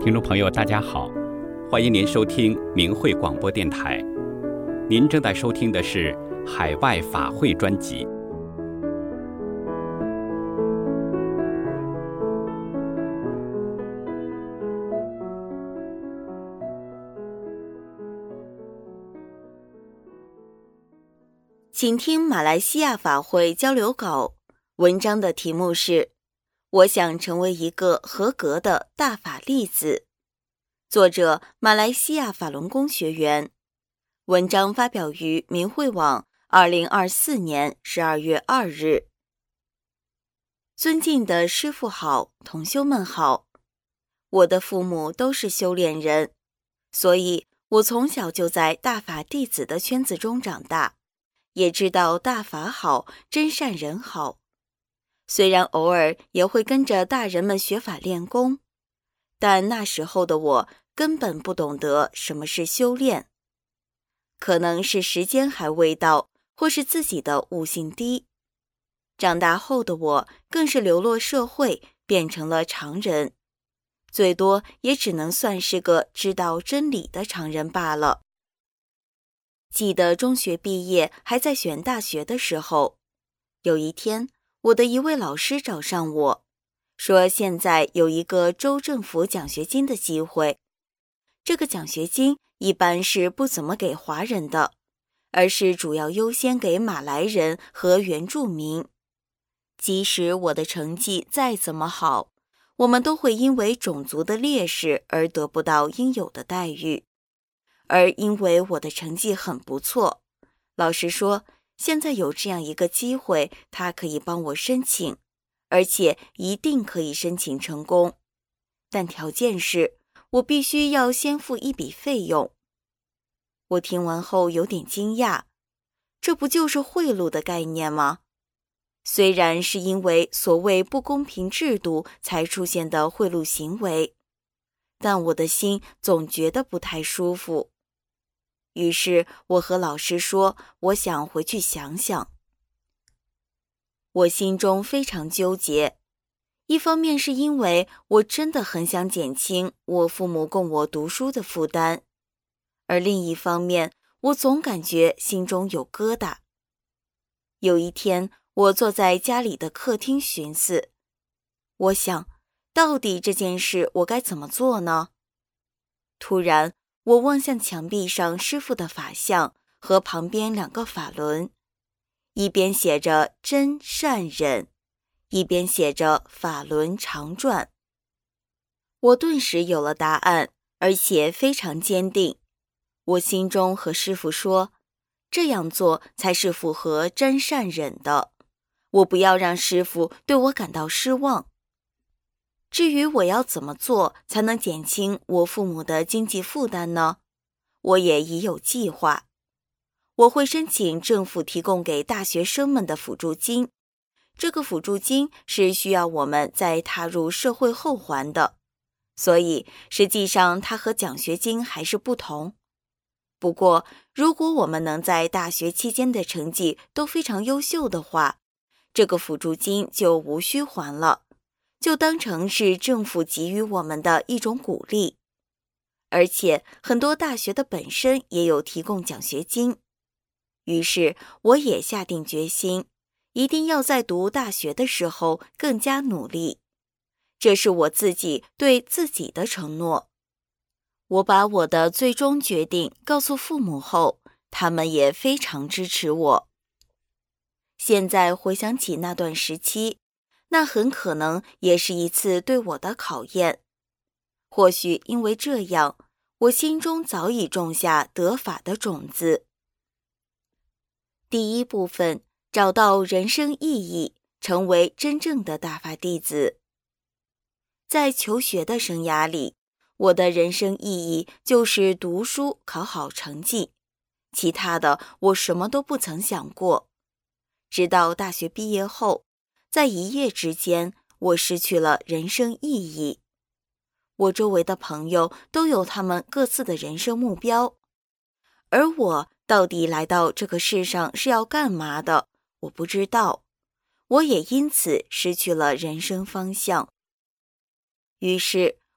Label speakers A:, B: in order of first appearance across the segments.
A: 听众朋友大家好，欢迎您收听明慧广播电台。您正在收听的是海外法会专辑。
B: 请听马来西亚法会交流稿，文章的题目是我想成为一个合格的大法弟子，作者马来西亚法轮功学员，文章发表于明慧网2024年12月2日。尊敬的师父好，同修们好，我的父母都是修炼人，所以我从小就在大法弟子的圈子中长大，也知道大法好，真善人好。虽然偶尔也会跟着大人们学法练功，但那时候的我根本不懂得什么是修炼。可能是时间还未到，或是自己的悟性低。长大后的我更是流落社会，变成了常人，最多也只能算是个知道真理的常人罢了。记得中学毕业还在选大学的时候，有一天我的一位老师找上我，说现在有一个州政府奖学金的机会。这个奖学金一般是不怎么给华人的，而是主要优先给马来人和原住民。即使我的成绩再怎么好，我们都会因为种族的劣势而得不到应有的待遇。而因为我的成绩很不错，老师说现在有这样一个机会，他可以帮我申请，而且一定可以申请成功，但条件是我必须要先付一笔费用。我听完后有点惊讶，这不就是贿赂的概念吗？虽然是因为所谓不公平制度才出现的贿赂行为，但我的心总觉得不太舒服。于是我和老师说，我想回去想想。我心中非常纠结，一方面是因为我真的很想减轻我父母供我读书的负担，而另一方面，我总感觉心中有疙瘩。有一天，我坐在家里的客厅寻思，我想，到底这件事我该怎么做呢？突然，我望向墙壁上师父的法像和旁边2个法轮，一边写着真善忍，一边写着法轮常转。我顿时有了答案，而且非常坚定。我心中和师父说，这样做才是符合真善忍的，我不要让师父对我感到失望。至于我要怎么做才能减轻我父母的经济负担呢？我也已有计划。我会申请政府提供给大学生们的辅助金，这个辅助金是需要我们在踏入社会后还的，所以实际上它和奖学金还是不同。不过，如果我们能在大学期间的成绩都非常优秀的话，这个辅助金就无需还了，就当成是政府给予我们的一种鼓励。而且很多大学的本身也有提供奖学金。于是我也下定决心，一定要在读大学的时候更加努力。这是我自己对自己的承诺。我把我的最终决定告诉父母后，他们也非常支持我。现在回想起那段时期，那很可能也是一次对我的考验。或许因为这样，我心中早已种下得法的种子。第一部分，找到人生意义，成为真正的大法弟子。在求学的生涯里，我的人生意义就是读书考好成绩，其他的我什么都不曾想过。直到大学毕业后，在一夜之间，我失去了人生意义。我周围的朋友都有他们各自的人生目标，而我到底来到这个世上是要干嘛的，我不知道。我也因此失去了人生方向。于是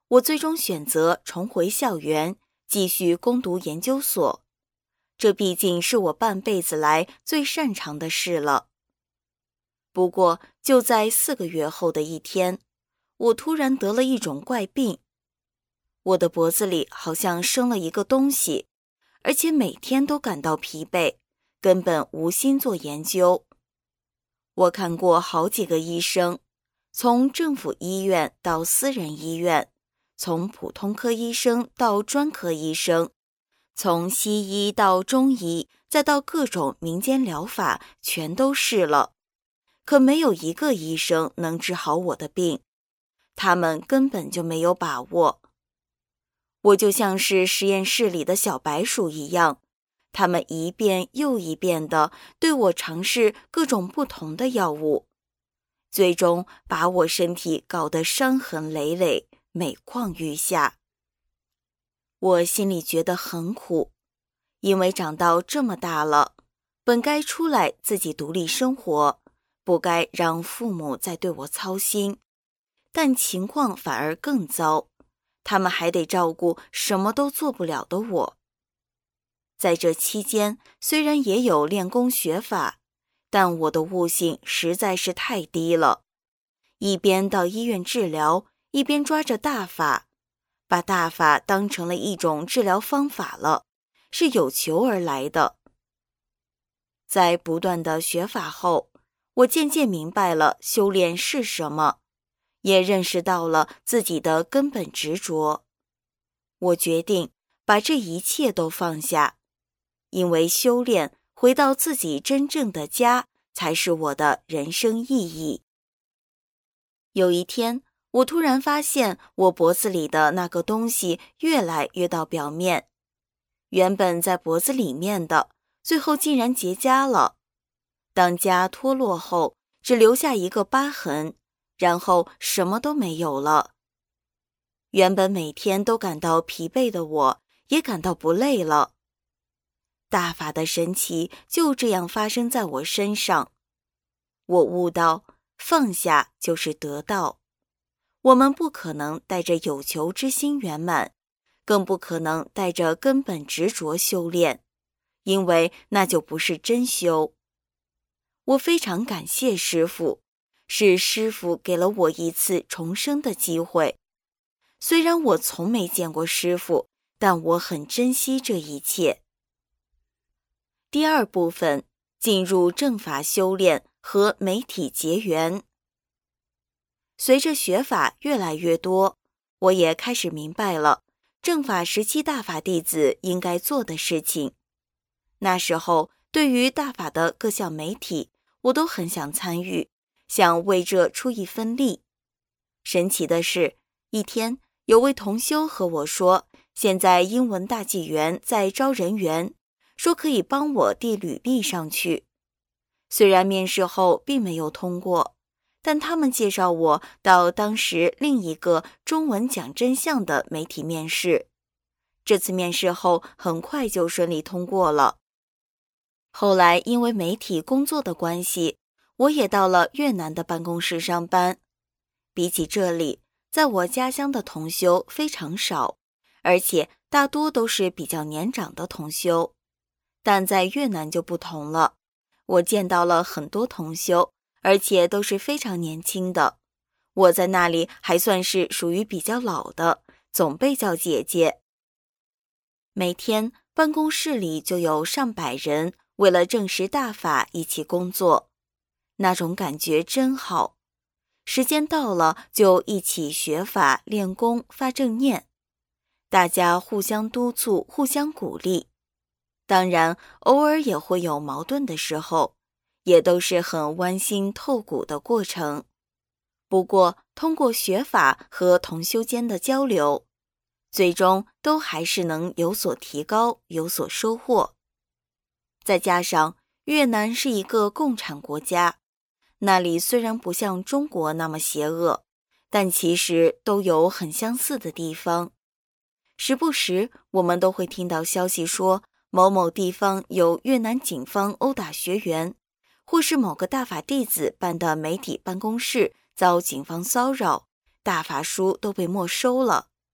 B: 我最终选择重回校园，继续攻读研究所。这毕竟是我半辈子来最擅长的事了。不过，就在4个月后的一天，我突然得了一种怪病。我的脖子里好像生了一个东西，而且每天都感到疲惫，根本无心做研究。我看过好几个医生，从政府医院到私人医院，从普通科医生到专科医生，从西医到中医，再到各种民间疗法，全都试了。可没有一个医生能治好我的病，他们根本就没有把握。我就像是实验室里的小白鼠一样，他们一遍又一遍地对我尝试各种不同的药物，最终把我身体搞得伤痕累累，每况愈下。我心里觉得很苦，因为长到这么大了，本该出来自己独立生活，不该让父母再对我操心，但情况反而更糟，他们还得照顾什么都做不了的我。在这期间，虽然也有练功学法，但我的悟性实在是太低了，一边到医院治疗，一边抓着大法，把大法当成了一种治疗方法了，是有求而来的。在不断的学法后，我渐渐明白了修炼是什么，也认识到了自己的根本执着。我决定把这一切都放下，因为修炼回到自己真正的家，才是我的人生意义。有一天，我突然发现我脖子里的那个东西越来越到表面，原本在脖子里面的，最后竟然结痂了。当痂脱落后，只留下一个疤痕，然后什么都没有了。原本每天都感到疲惫的我，也感到不累了。大法的神奇就这样发生在我身上。我悟到，放下就是得到。我们不可能带着有求之心圆满，更不可能带着根本执着修炼，因为那就不是真修。我非常感谢师父，是师父给了我一次重生的机会。虽然我从没见过师父，但我很珍惜这一切。第二部分，进入正法修炼和媒体结缘。随着学法越来越多，我也开始明白了正法时期大法弟子应该做的事情。那时候，对于大法的各项媒体，我都很想参与，想为这出一分力。神奇的是，一天有位同修和我说，现在英文大纪元在招人员，说可以帮我递履历上去。虽然面试后并没有通过，但他们介绍我到当时另一个中文讲真相的媒体面试。这次面试后很快就顺利通过了。后来因为媒体工作的关系，我也到了越南的办公室上班。比起这里，在我家乡的同修非常少，而且大多都是比较年长的同修。但在越南就不同了，我见到了很多同修，而且都是非常年轻的。我在那里还算是属于比较老的，总被叫姐姐。每天办公室里就有上百人为了证实大法一起工作，那种感觉真好。时间到了就一起学法练功发正念，大家互相督促互相鼓励。当然偶尔也会有矛盾的时候，也都是很剜心透骨的过程。不过通过学法和同修间的交流，最终都还是能有所提高，有所收获。再加上越南是一个共产国家，那里虽然不像中国那么邪恶，但其实都有很相似的地方。时不时我们都会听到消息说某某地方有越南警方殴打学员，或是某个大法弟子办的媒体办公室遭警方骚扰，大法书都被没收了。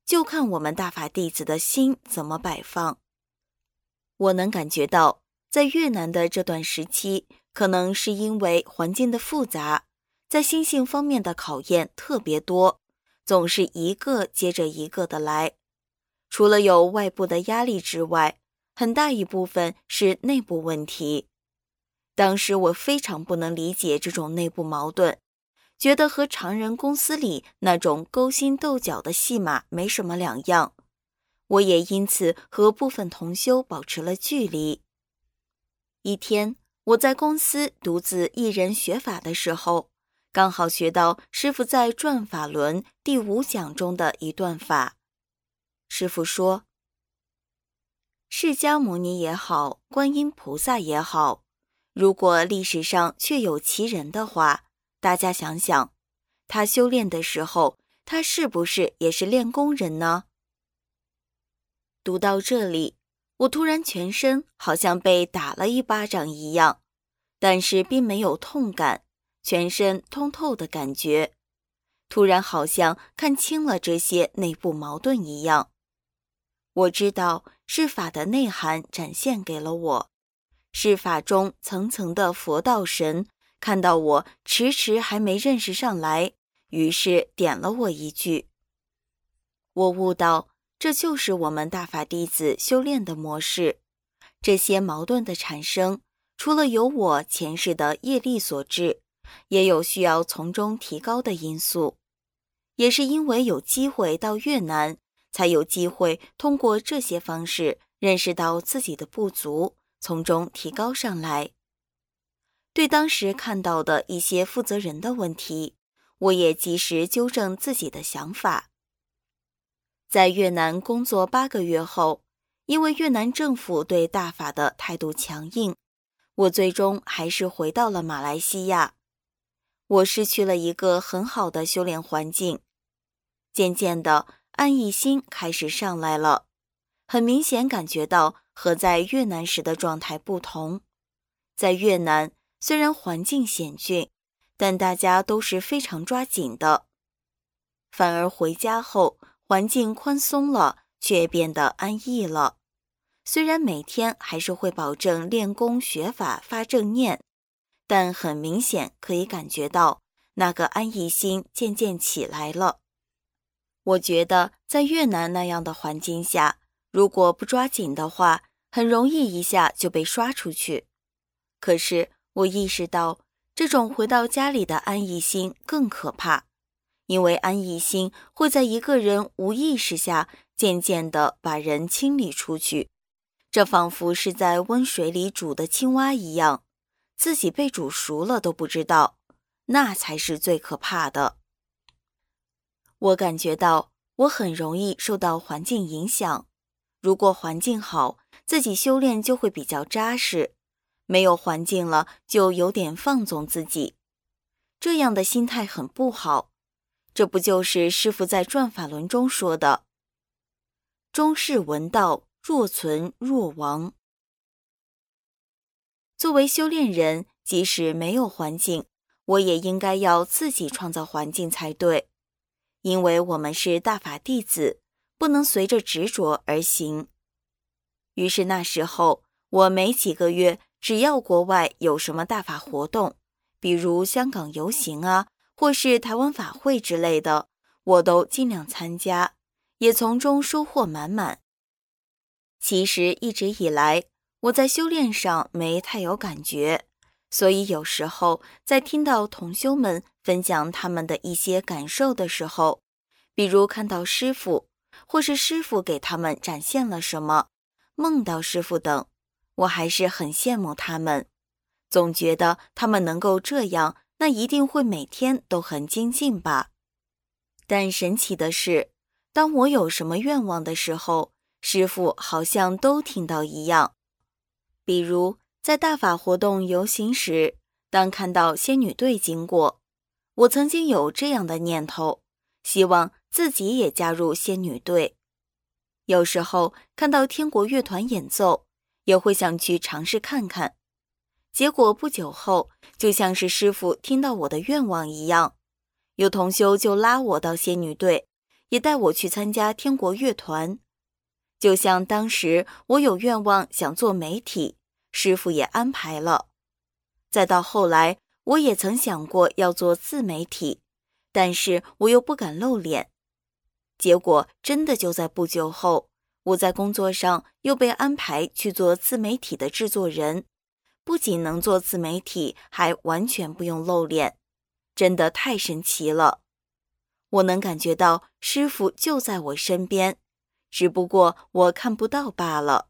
B: 就看我们大法弟子的心怎么摆放。我能感觉到，在越南的这段时期，可能是因为环境的复杂，在心性方面的考验特别多，总是一个接着一个的来。除了有外部的压力之外，很大一部分是内部问题。当时我非常不能理解这种内部矛盾，觉得和常人公司里那种勾心斗角的戏码没什么两样。我也因此和部分同修保持了距离。一天，我在公司独自一人学法的时候，刚好学到师父在转法轮第5讲中的一段法。师父说，释迦牟尼也好，观音菩萨也好，如果历史上确有其人的话，大家想想，他修炼的时候，他是不是也是练功人呢？读到这里，我突然全身好像被打了一巴掌一样，但是并没有痛感，全身通透的感觉，突然好像看清了这些内部矛盾一样。我知道是法的内涵展现给了我，是法中层层的佛道神看到我迟迟还没认识上来，于是点了我一句。我悟到，这就是我们大法弟子修炼的模式。这些矛盾的产生，除了有我前世的业力所致，也有需要从中提高的因素。也是因为有机会到越南，才有机会通过这些方式认识到自己的不足，从中提高上来。对当时看到的一些负责人的问题，我也及时纠正自己的想法。在越南工作8个月后，因为越南政府对大法的态度强硬，我最终还是回到了马来西亚。我失去了一个很好的修炼环境，渐渐的安逸心开始上来了，很明显感觉到和在越南时的状态不同。在越南，虽然环境险峻，但大家都是非常抓紧的。反而回家后，环境宽松了，却变得安逸了。虽然每天还是会保证练功学法发正念，但很明显可以感觉到那个安逸心渐渐起来了。我觉得在越南那样的环境下，如果不抓紧的话，很容易一下就被刷出去。可是我意识到，这种回到家里的安逸心更可怕。因为安逸心会在一个人无意识下渐渐地把人清理出去，这仿佛是在温水里煮的青蛙一样，自己被煮熟了都不知道，那才是最可怕的。我感觉到我很容易受到环境影响，如果环境好，自己修炼就会比较扎实，没有环境了就有点放纵自己，这样的心态很不好。这不就是师父在转法轮中说的，中士闻道，若存若亡。作为修炼人，即使没有环境，我也应该要自己创造环境才对，因为我们是大法弟子，不能随着执着而行。于是那时候，我没几个月，只要国外有什么大法活动，比如香港游行啊，或是台湾法会之类的，我都尽量参加，也从中收获满满。其实一直以来，我在修炼上没太有感觉，所以有时候在听到同修们分享他们的一些感受的时候，比如看到师父，或是师父给他们展现了什么，梦到师父等，我还是很羡慕他们，总觉得他们能够这样，那一定会每天都很精进吧。但神奇的是，当我有什么愿望的时候，师父好像都听到一样。比如在大法活动游行时，当看到仙女队经过，我曾经有这样的念头，希望自己也加入仙女队。有时候看到天国乐团演奏，也会想去尝试看看。结果不久后，就像是师父听到我的愿望一样，有同修就拉我到仙女队， 也带我去参加天国乐团。就像当时我有愿望想做媒体，师傅也安排了。再到后来，我也曾想过要做自媒体，但是我又不敢露脸。结果真的就在不久后，我在工作上又被安排去做自媒体的制作人，不仅能做自媒体，还完全不用露脸，真的太神奇了。我能感觉到师傅就在我身边，只不过我看不到罢了。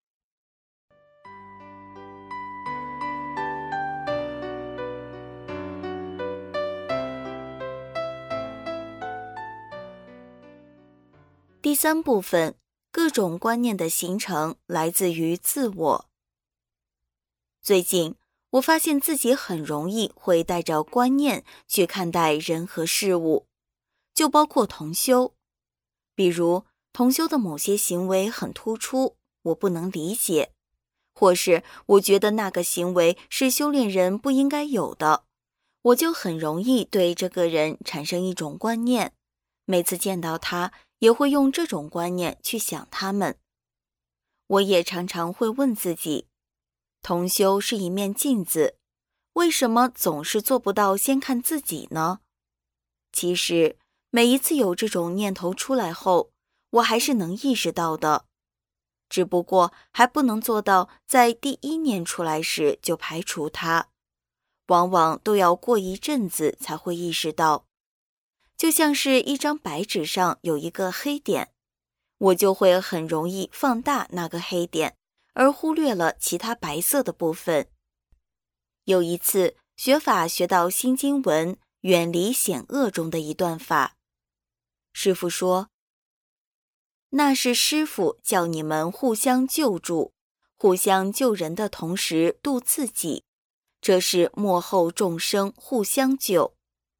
B: 第三部分，各种观念的形成来自于自我。最近，我发现自己很容易会带着观念去看待人和事物，就包括同修。比如，同修的某些行为很突出，我不能理解，或是我觉得那个行为是修炼人不应该有的，我就很容易对这个人产生一种观念，每次见到他，也会用这种观念去想他们。我也常常会问自己，同修是一面镜子，为什么总是做不到先看自己呢？其实，每一次有这种念头出来后，我还是能意识到的，只不过还不能做到在第一念出来时就排除它，往往都要过一阵子才会意识到。就像是一张白纸上有一个黑点，我就会很容易放大那个黑点，而忽略了其他白色的部分。有一次学法学到心经文远离险恶中的一段法，师父说，那是师父叫你们互相救助，互相救人的同时度自己，这是末后众生互相救。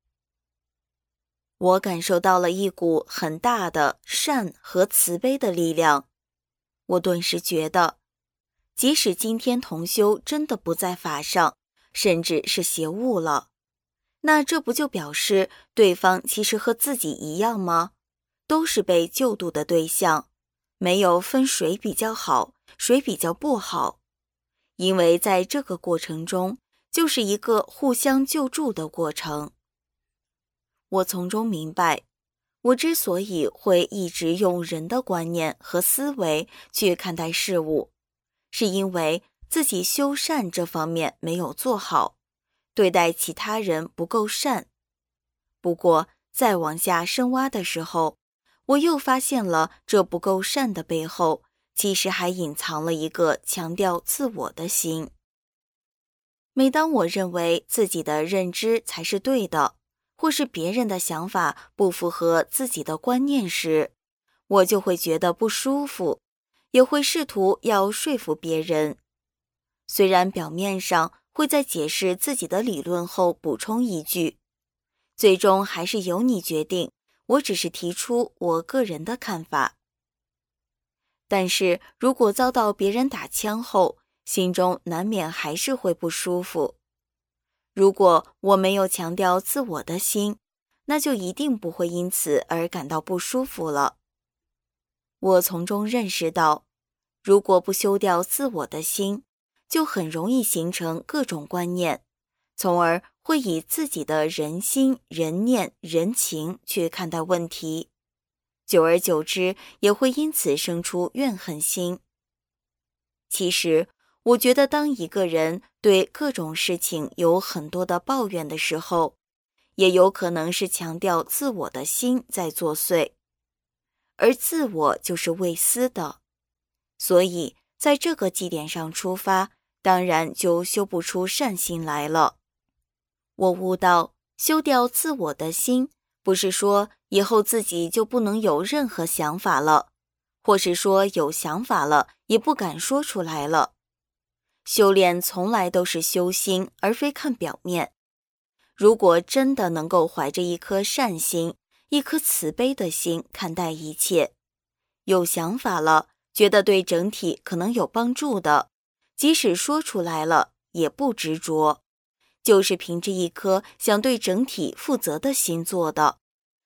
B: 我感受到了一股很大的善和慈悲的力量，我顿时觉得，即使今天同修真的不在法上，甚至是邪悟了，那这不就表示对方其实和自己一样吗？都是被救度的对象，没有分谁比较好，谁比较不好，因为在这个过程中，就是一个互相救助的过程。我从中明白，我之所以会一直用人的观念和思维去看待事物，是因为自己修善这方面没有做好，对待其他人不够善。不过，再往下深挖的时候，我又发现了这不够善的背后，其实还隐藏了一个强调自我的心。每当我认为自己的认知才是对的，或是别人的想法不符合自己的观念时，我就会觉得不舒服，也会试图要说服别人。虽然表面上会在解释自己的理论后补充一句，最终还是由你决定，我只是提出我个人的看法。但是如果遭到别人打枪后，心中难免还是会不舒服。如果我没有强调自我的心，那就一定不会因此而感到不舒服了。我从中认识到，如果不修掉自我的心，就很容易形成各种观念，从而会以自己的人心、人念、人情去看待问题，久而久之也会因此生出怨恨心。其实，我觉得当一个人对各种事情有很多的抱怨的时候，也有可能是强调自我的心在作祟，而自我就是未思的，所以在这个基点上出发，当然就修不出善心来了。我悟到，修掉自我的心，不是说以后自己就不能有任何想法了，或是说有想法了也不敢说出来了。修炼从来都是修心，而非看表面。如果真的能够怀着一颗善心，一颗慈悲的心看待一切，有想法了，觉得对整体可能有帮助的，即使说出来了，也不执着，就是凭着一颗想对整体负责的心做的，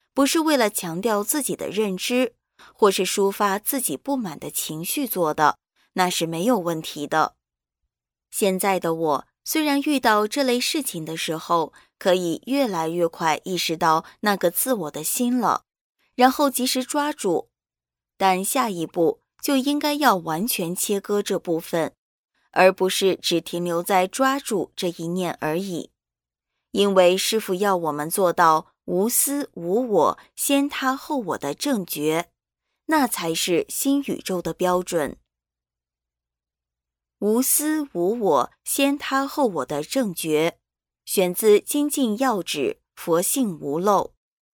B: 不是为了强调自己的认知，或是抒发自己不满的情绪做的，那是没有问题的。现在的我虽然遇到这类事情的时候，可以越来越快意识到那个自我的心了，然后及时抓住，但下一步就应该要完全切割这部分，而不是只停留在抓住这一念而已。因为师父要我们做到无私无我，先他后我的正觉，那才是新宇宙的标准。无私无我，先他后我的正觉，选自《精进要旨》，佛性无漏。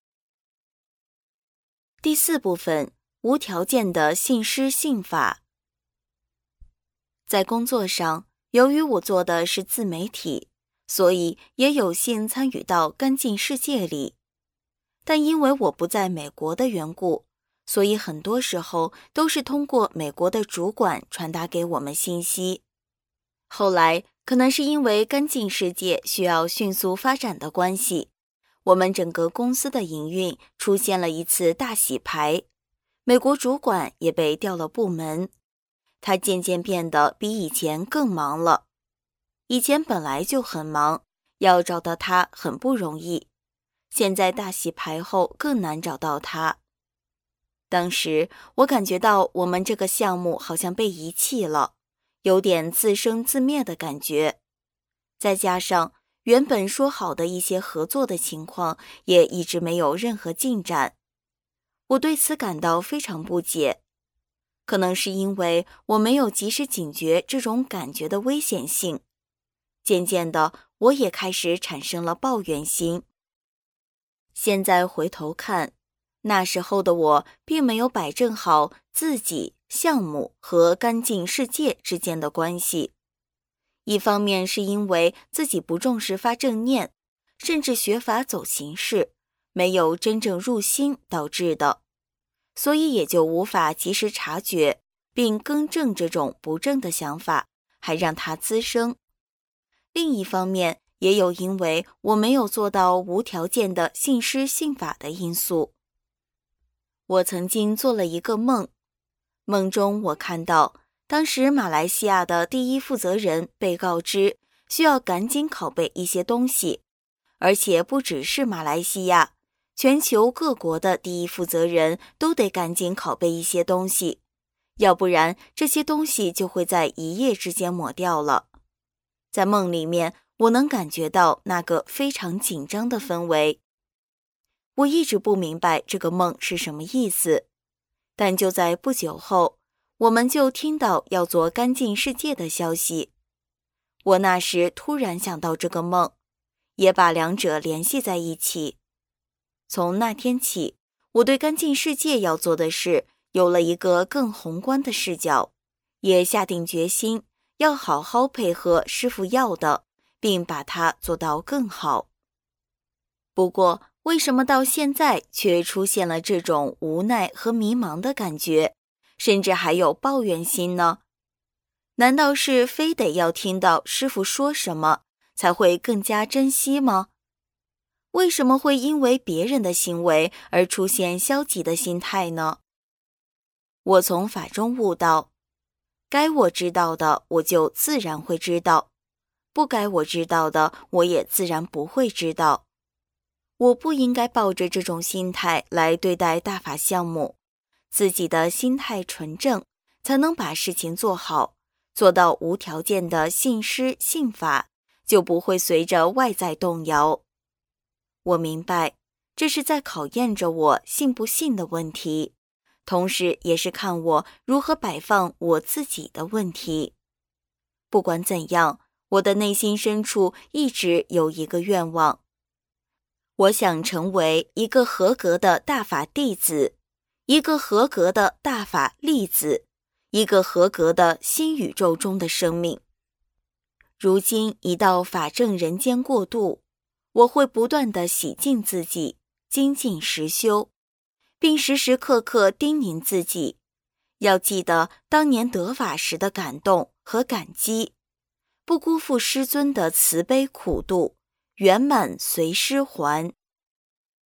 B: 第4部分，无条件的信师信法。在工作上，由于我做的是自媒体，所以也有幸参与到干净世界里。但因为我不在美国的缘故，所以很多时候都是通过美国的主管传达给我们信息。后来可能是因为干净世界需要迅速发展的关系，我们整个公司的营运出现了一次大洗牌，美国主管也被调了部门，他渐渐变得比以前更忙了。以前本来就很忙，要找到他很不容易，现在大洗牌后更难找到他。当时我感觉到我们这个项目好像被遗弃了，有点自生自灭的感觉。再加上原本说好的一些合作的情况也一直没有任何进展，我对此感到非常不解。可能是因为我没有及时警觉这种感觉的危险性，渐渐的我也开始产生了抱怨心。现在回头看，那时候的我并没有摆正好自己、项目和干净世界之间的关系。一方面是因为自己不重视发正念，甚至学法走形式，没有真正入心导致的，所以也就无法及时察觉并更正这种不正的想法，还让它滋生。另一方面也有因为我没有做到无条件的信师信法的因素。我曾经做了一个梦，梦中我看到当时马来西亚的第一负责人被告知需要赶紧拷贝一些东西，而且不只是马来西亚，全球各国的第一负责人都得赶紧拷贝一些东西，要不然这些东西就会在一夜之间抹掉了。在梦里面，我能感觉到那个非常紧张的氛围。我一直不明白这个梦是什么意思，但就在不久后，我们就听到要做干净世界的消息。我那时突然想到这个梦，也把两者联系在一起。从那天起，我对干净世界要做的事有了一个更宏观的视角，也下定决心要好好配合师父要的，并把它做到更好。不过，为什么到现在却出现了这种无奈和迷茫的感觉，甚至还有抱怨心呢？难道是非得要听到师父说什么，才会更加珍惜吗？为什么会因为别人的行为而出现消极的心态呢？我从法中悟到，该我知道的我就自然会知道，不该我知道的我也自然不会知道。我不应该抱着这种心态来对待大法项目，自己的心态纯正，才能把事情做好，做到无条件的信师信法，就不会随着外在动摇。我明白，这是在考验着我信不信的问题，同时也是看我如何摆放我自己的问题。不管怎样，我的内心深处一直有一个愿望，我想成为一个合格的大法弟子，一个合格的大法粒子，一个合格的新宇宙中的生命。如今一到法正人间过渡，我会不断地洗净自己，精进实修，并时时刻刻叮咛自己，要记得当年得法时的感动和感激，不辜负师尊的慈悲苦度，圆满随师还。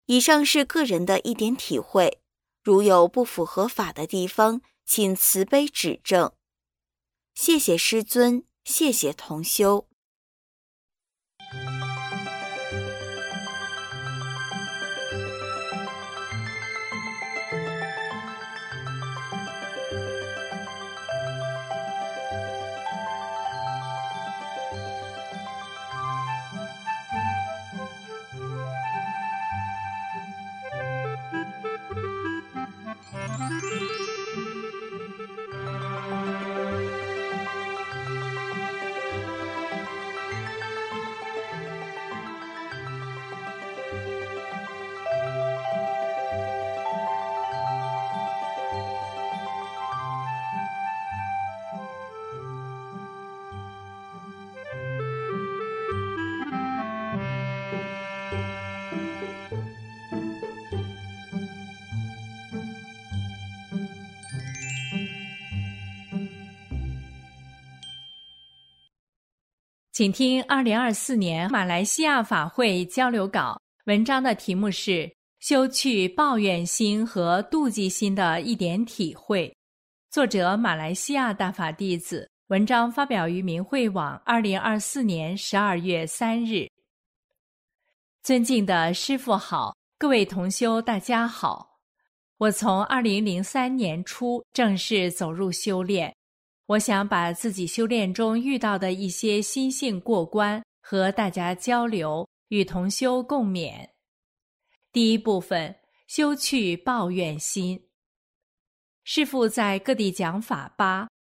B: 以上是个人的一点体会，如有不符合法的地方，请慈悲指正。谢谢师尊，谢谢同修。
C: 请听2024年马来西亚法会交流稿，文章的题目是修去抱怨心和妒忌心的一点体会，作者马来西亚大法弟子，文章发表于明慧网2024年12月3日。尊敬的师父好，各位同修大家好。我从2003年初正式走入修炼，我想把自己修炼中遇到的一些心性过关和大家交流，与同修共勉。第一部分，修去抱怨心。师父在各地讲法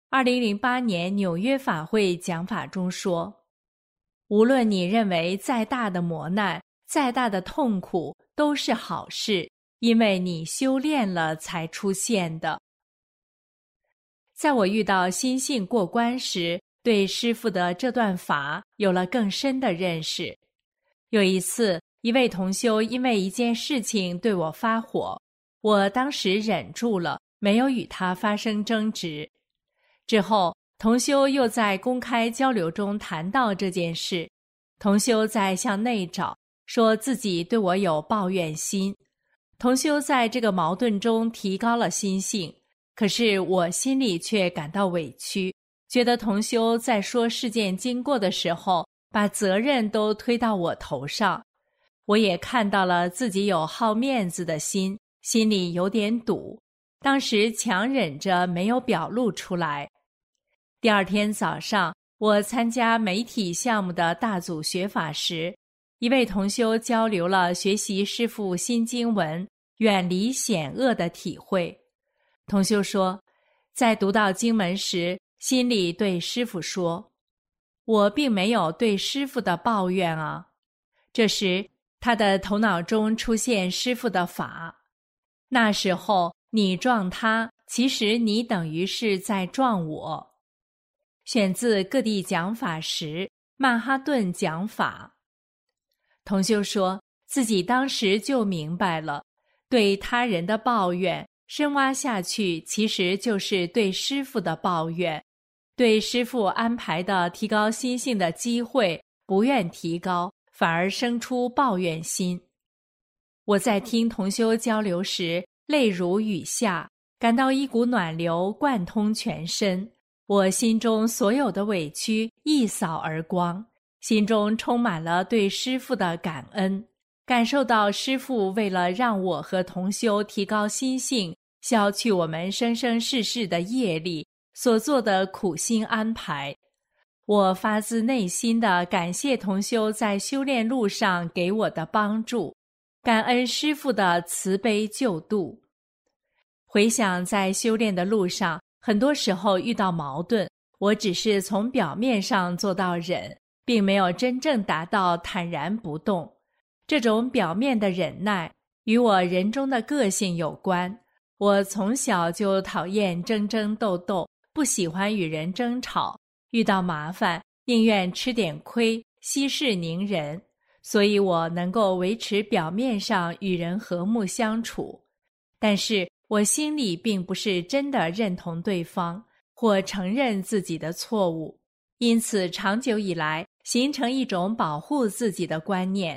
C: 2008年纽约法会讲法中说，无论你认为再大的磨难，再大的痛苦都是好事，因为你修炼了才出现的。在我遇到心性过关时，对师父的这段法有了更深的认识。有一次，一位同修因为一件事情对我发火，我当时忍住了，没有与他发生争执。之后，同修又在公开交流中谈到这件事，同修在向内找，说自己对我有抱怨心。同修在这个矛盾中提高了心性，可是我心里却感到委屈，觉得同修在说事件经过的时候，把责任都推到我头上。我也看到了自己有好面子的心，心里有点堵，当时强忍着没有表露出来。第二天早上，我参加媒体项目的大组学法时，一位同修交流了学习师父心经文远离险恶的体会。同修说，在读到经文时，心里对师父说，我并没有对师父的抱怨啊。这时他的头脑中出现师父的法，那时候你撞他，其实你等于是在撞我。选自各地讲法时，曼哈顿讲法。同修说，自己当时就明白了，对他人的抱怨深挖下去，其实就是对师父的抱怨，对师父安排的提高心性的机会不愿提高，反而生出抱怨心。我在听同修交流时，泪如雨下，感到一股暖流贯通全身，我心中所有的委屈一扫而光，心中充满了对师父的感恩，感受到师父为了让我和同修提高心性，消去我们生生世世的业力所做的苦心安排。我发自内心地感谢同修在修炼路上给我的帮助，感恩师父的慈悲救度。回想在修炼的路上，很多时候遇到矛盾，我只是从表面上做到忍，并没有真正达到坦然不动。这种表面的忍耐与我人中的个性有关。我从小就讨厌争争斗斗，不喜欢与人争吵，遇到麻烦宁愿吃点亏，息事宁人，所以我能够维持表面上与人和睦相处。但是我心里并不是真的认同对方，或承认自己的错误，因此长久以来形成一种保护自己的观念，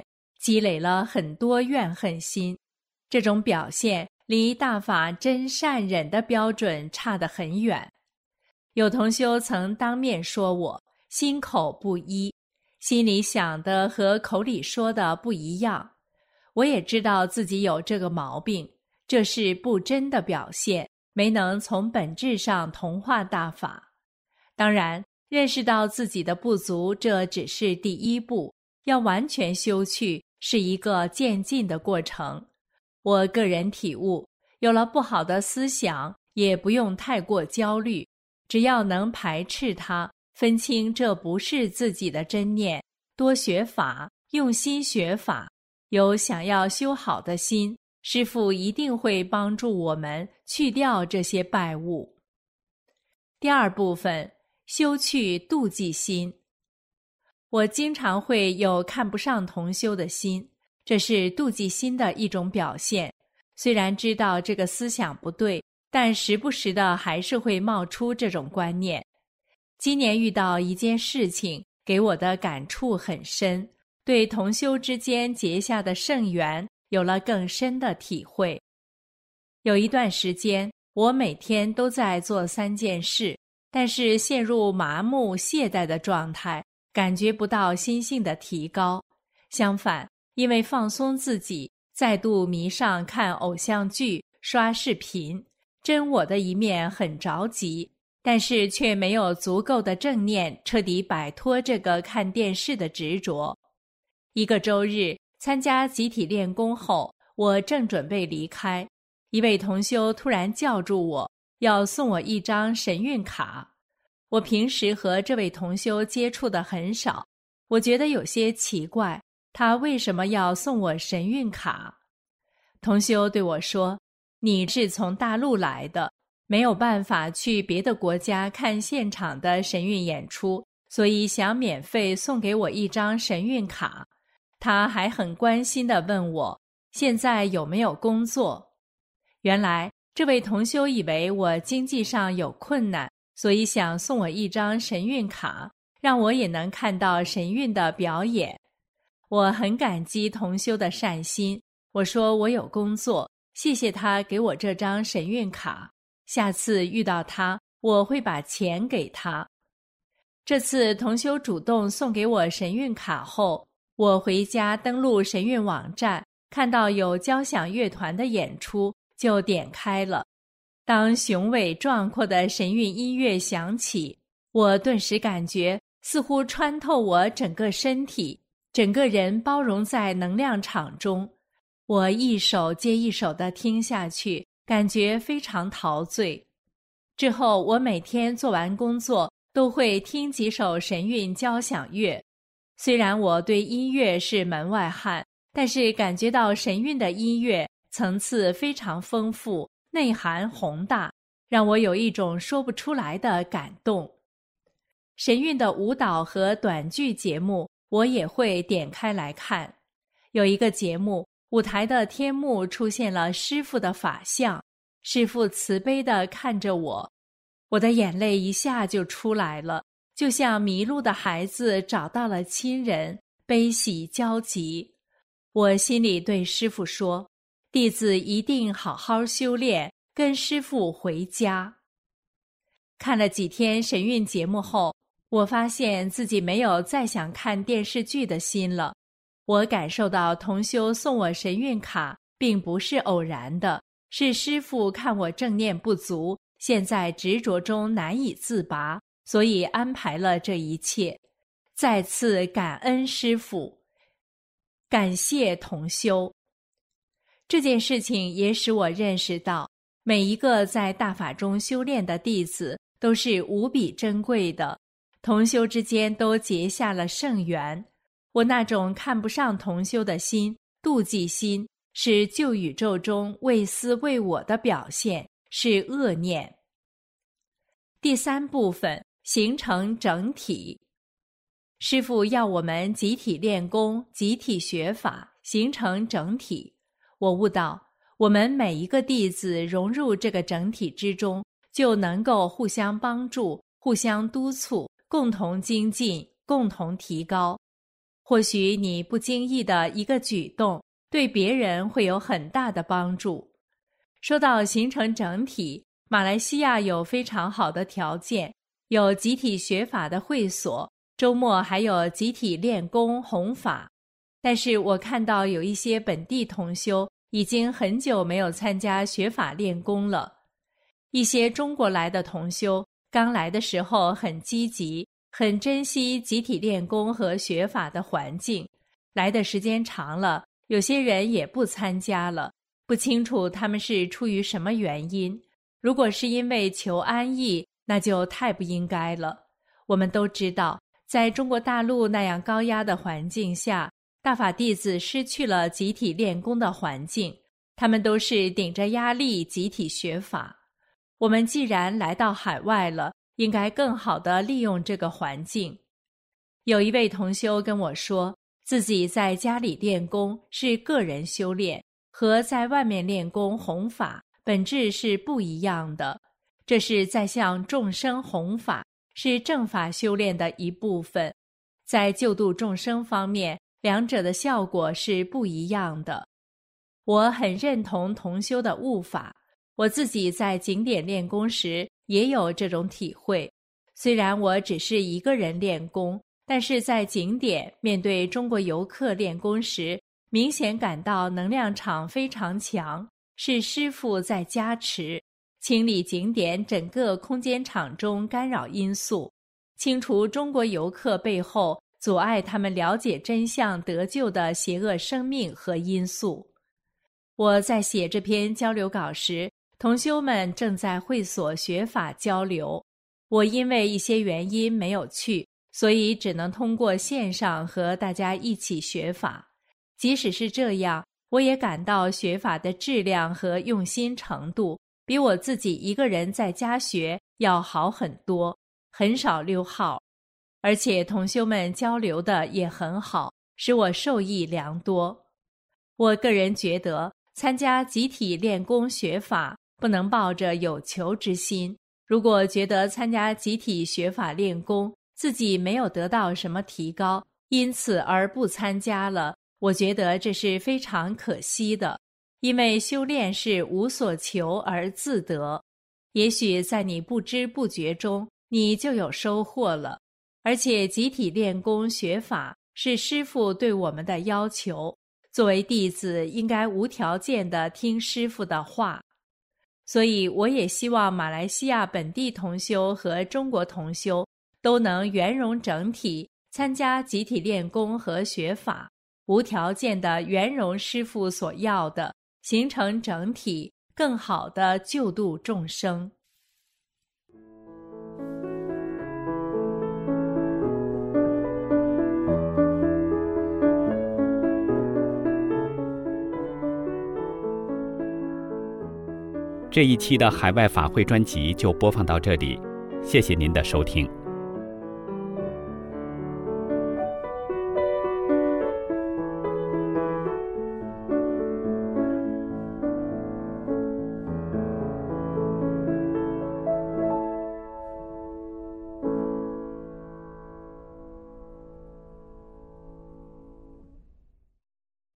C: 积累了很多怨恨心。这种表现离大法真善忍的标准差得很远。有同修曾当面说我心口不一，心里想的和口里说的不一样。我也知道自己有这个毛病，这是不真的表现，没能从本质上同化大法。当然，认识到自己的不足，这只是第一步，要完全修去是一个渐进的过程。我个人体悟，有了不好的思想，也不用太过焦虑，只要能排斥它，分清这不是自己的真念，多学法，用心学法，有想要修好的心，师父一定会帮助我们去掉这些败物。第二部分，修去妒忌心。我经常会有看不上同修的心，这是妒忌心的一种表现。虽然知道这个思想不对，但时不时的还是会冒出这种观念。今年遇到一件事情，给我的感触很深，对同修之间结下的圣缘有了更深的体会。有一段时间，我每天都在做3件事，但是陷入麻木懈怠的状态，感觉不到心性的提高。相反，因为放松自己，再度迷上看偶像剧、刷视频，真我的一面很着急，但是却没有足够的正念彻底摆脱这个看电视的执着。一个周日参加集体练功后，我正准备离开，一位同修突然叫住我，要送我一张神韵卡。我平时和这位同修接触的很少，我觉得有些奇怪，他为什么要送我神韵卡？同修对我说，你是从大陆来的，没有办法去别的国家看现场的神韵演出，所以想免费送给我一张神韵卡。他还很关心地问我，现在有没有工作？原来这位同修以为我经济上有困难，所以想送我一张神韵卡，让我也能看到神韵的表演。我很感激同修的善心，我说我有工作，谢谢他给我这张神韵卡，下次遇到他，我会把钱给他。这次同修主动送给我神韵卡后，我回家登录神韵网站，看到有交响乐团的演出，就点开了。当雄伟壮阔的神韵音乐响起，我顿时感觉似乎穿透我整个身体，整个人包容在能量场中。我一首接一首地听下去，感觉非常陶醉。之后我每天做完工作都会听几首神韵交响乐。虽然我对音乐是门外汉，但是感觉到神韵的音乐层次非常丰富，内涵宏大，让我有一种说不出来的感动。神韵的舞蹈和短剧节目我也会点开来看。有一个节目，舞台的天幕出现了师父的法相，师父慈悲地看着我，我的眼泪一下就出来了，就像迷路的孩子找到了亲人，悲喜交集。我心里对师父说，弟子一定好好修炼，跟师父回家。看了几天神韵节目后，我发现自己没有再想看电视剧的心了。我感受到同修送我神韵卡并不是偶然的，是师父看我正念不足，现在执着中难以自拔，所以安排了这一切。再次感恩师父，感谢同修。这件事情也使我认识到，每一个在大法中修炼的弟子都是无比珍贵的，同修之间都结下了圣缘。我那种看不上同修的心，妒忌心，是旧宇宙中为私为我的表现，是恶念。第3部分，形成整体。师父要我们集体练功，集体学法，形成整体。我悟到，我们每一个弟子融入这个整体之中，就能够互相帮助，互相督促，共同精进，共同提高。 或许你不经意的一个举动，对别人会有很大的帮助。说到形成整体，马来西亚有非常好的条件，有集体学法的会所，周末还有集体练功弘法。但是我看到有一些本地同修已经很久没有参加学法练功了。一些中国来的同修刚来的时候很积极，很珍惜集体练功和学法的环境，来的时间长了，有些人也不参加了，不清楚他们是出于什么原因。如果是因为求安逸，那就太不应该了。我们都知道，在中国大陆那样高压的环境下，大法弟子失去了集体练功的环境，他们都是顶着压力集体学法。我们既然来到海外了，应该更好地利用这个环境。有一位同修跟我说，自己在家里练功是个人修炼，和在外面练功弘法本质是不一样的，这是在向众生弘法，是正法修炼的一部分。在救度众生方面，两者的效果是不一样的。我很认同同修的悟法，我自己在景点练功时也有这种体会。虽然我只是一个人练功，但是在景点面对中国游客练功时，明显感到能量场非常强，是师父在加持，清理景点整个空间场中干扰因素，清除中国游客背后阻碍他们了解真相得救的邪恶生命和因素。我在写这篇交流稿时，同修们正在会所学法交流，我因为一些原因没有去，所以只能通过线上和大家一起学法。即使是这样，我也感到学法的质量和用心程度比我自己一个人在家学要好很多，很少溜号。而且同修们交流的也很好，使我受益良多。我个人觉得，参加集体练功学法不能抱着有求之心，如果觉得参加集体学法练功自己没有得到什么提高，因此而不参加了，我觉得这是非常可惜的。因为修炼是无所求而自得，也许在你不知不觉中你就有收获了。而且集体练功学法是师父对我们的要求，作为弟子应该无条件地听师父的话。所以我也希望马来西亚本地同修和中国同修都能圆融整体，参加集体练功和学法，无条件地圆融师父所要的，形成整体，更好地救度众生。
A: 这一期的海外法会专辑就播放到这里，谢谢您的收听。